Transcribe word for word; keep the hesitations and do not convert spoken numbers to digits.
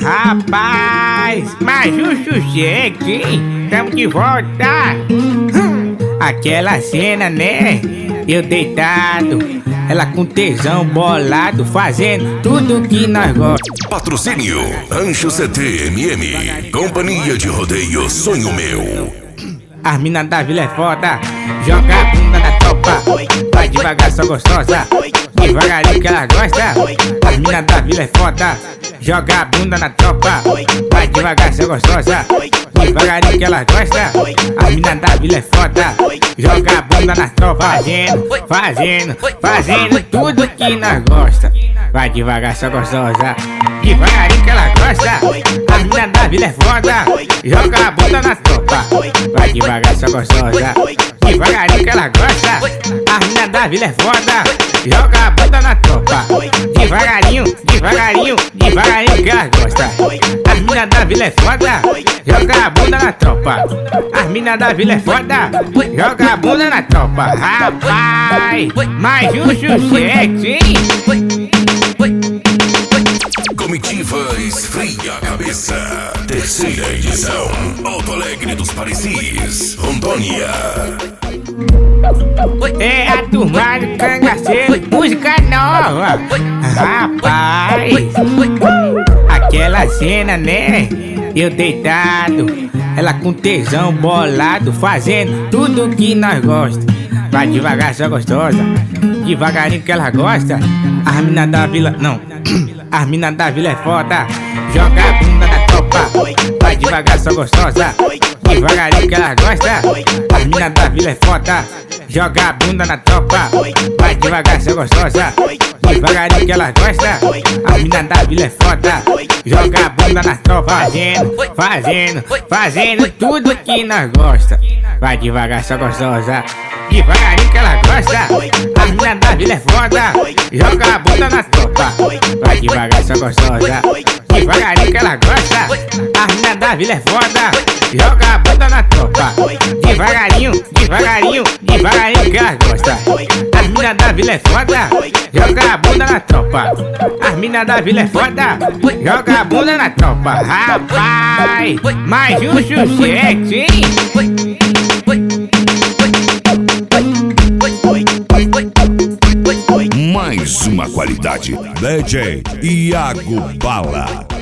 Rapaz, mas o sucesso, hein? Tamo de volta. Hum, Aquela cena, né? Eu deitado, ela com tesão bolado, fazendo tudo que nós gostamos. Patrocínio Rancho C T M M, Companhia de Rodeio Sonho Meu. As mina da vila é foda, joga a bunda na tropa, vai devagar, só gostosa, devagarinho que ela gosta. As mina da vila é foda, joga a bunda na tropa, vai devagar, só gostosa, devagarinho que ela gosta. As mina da vila é foda, joga a bunda na tropa, fazendo, fazendo, fazendo tudo que nós gosta. Vai devagar, só gostosa, devagarinho que ela gosta. As mina da vila é foda, joga a bunda na tropa, vai devagar, só gostosa, devagarinho que ela gosta. As mina da vila é foda, joga a bunda na tropa, devagarinho, devagarinho, devagarinho que ela gosta. As mina da vila é foda, joga a bunda na tropa. As mina da vila é foda, joga a bunda na tropa. Rapaz, mais um sucesso, hein? Comitiva Esfria a Cabeça, terceira edição, Alto Alegre dos Parecis, Rondônia. É a turma do cangaceiro, música nova. Rapaz, aquela cena, né? Eu deitado, ela com tesão bolado, fazendo tudo que nós gosta. Vai devagar, só gostosa, devagarinho que ela gosta. As mina da vila, não, as mina da vila é foda, joga a bunda na tropa, vai devagar, só gostosa, devagarinho que ela gosta. As mina da vila é foda, joga a bunda na tropa, vai devagar, só gostosa, devagarinho que ela gosta. As mina da vila é foda, joga a bunda na tropa, fazendo, fazendo, fazendo tudo que nós gosta. Vai devagar, só gostosa, devagarinho que ela gosta. As mina da vila é foda, joga a bunda na tropa, vai devagar, só gostosa, devagarinho que ela gosta. As mina da vila é foda, joga a bunda na tropa, devagarinho, devagarinho, devagarinho que ela gosta. As mina da vila é foda, joga a bunda na tropa. As mina da vila é foda, joga a bunda na tropa. Rapaz, mais um sucesso, hein? Mais uma qualidade, D J Iago Bala.